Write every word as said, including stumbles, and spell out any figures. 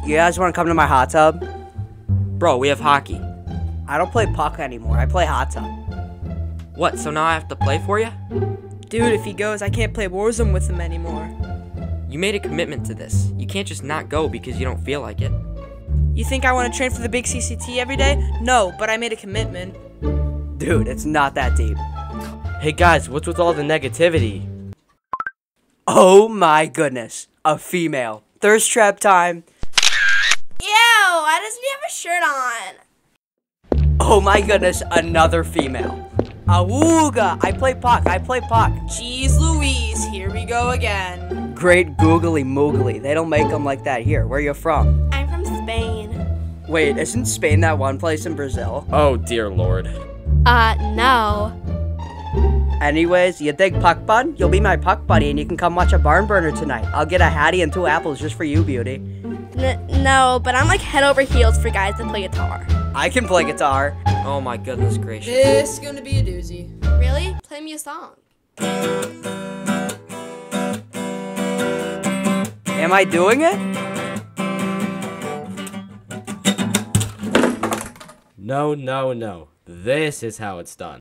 You guys want to come to my hot tub? Bro, we have hockey. I don't play puck anymore. I play hot tub. What, so now I have to play for you? Dude, if he goes, I can't play Warzone with him anymore. You made a commitment to this. You can't just not go because you don't feel like it. You think I want to train for the big C C T every day? No, but I made a commitment. Dude, it's not that deep. Hey guys, what's with all the negativity? Oh my goodness. A female. Thirst trap time. Ew, why doesn't he have a shirt on? Oh my goodness, another female. Awooga! I play puck, I play puck. Jeez Louise, here we go again. Great googly moogly. They don't make them like that here. Where you from? I'm from Spain. Wait, isn't Spain that one place in Brazil? Oh dear lord. Uh, no. Anyways, you dig puck bud? You'll be my puck buddy and you can come watch a barn burner tonight. I'll get a hattie and two apples just for you, beauty. N no, but I'm like head over heels for guys that play guitar. I can play guitar. Oh my goodness gracious. This is gonna be a doozy. Really? Play me a song. Am I doing it? No, no, no. This is how it's done.